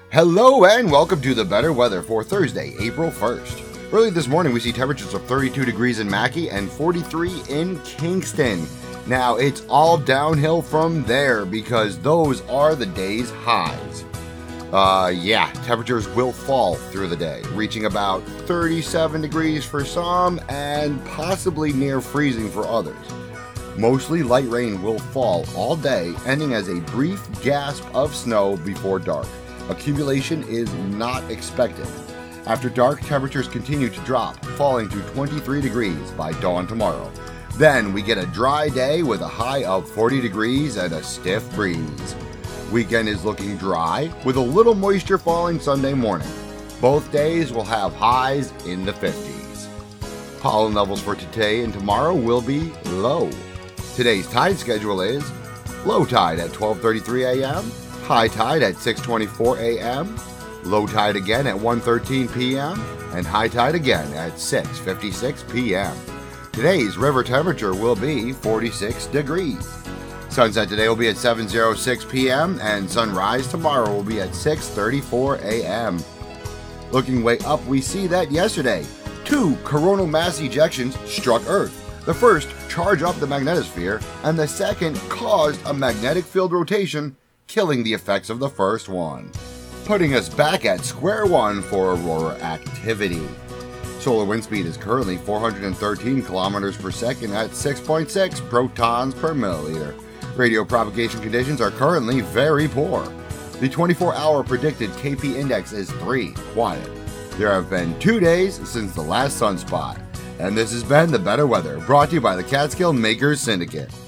Hello and welcome to the better weather for Thursday, April 1st. Early this morning we see temperatures of 32 degrees in Mackay and 43 in Kingston. Now it's all downhill from there because those are the day's highs. Temperatures will fall through the day, reaching about 37 degrees for some and possibly near freezing for others. Mostly light rain will fall all day, ending as a brief gasp of snow before dark. Accumulation is not expected. After dark, temperatures continue to drop, falling to 23 degrees by dawn tomorrow. Then we get a dry day with a high of 40 degrees and a stiff breeze. Weekend is looking dry, with a little moisture falling Sunday morning. Both days will have highs in the 50s. Pollen levels for today and tomorrow will be low. Today's tide schedule is low tide at 12:33 a.m., high tide at 6:24 a.m., low tide again at 1:13 p.m., and high tide again at 6:56 p.m. Today's river temperature will be 46 degrees. Sunset today will be at 7:06 p.m., and sunrise tomorrow will be at 6:34 a.m. Looking way up, we see that yesterday, 2 coronal mass ejections struck Earth. The first charged up the magnetosphere, and the second caused a magnetic field rotation, killing the effects of the first one, putting us back at square one for aurora activity. Solar wind speed is currently 413 kilometers per second at 6.6 protons per milliliter. Radio propagation conditions are currently very poor. The 24-hour predicted KP index is 3, quiet. There have been 2 days since the last sunspot. And this has been The Better Weather, brought to you by the Catskill Makers Syndicate.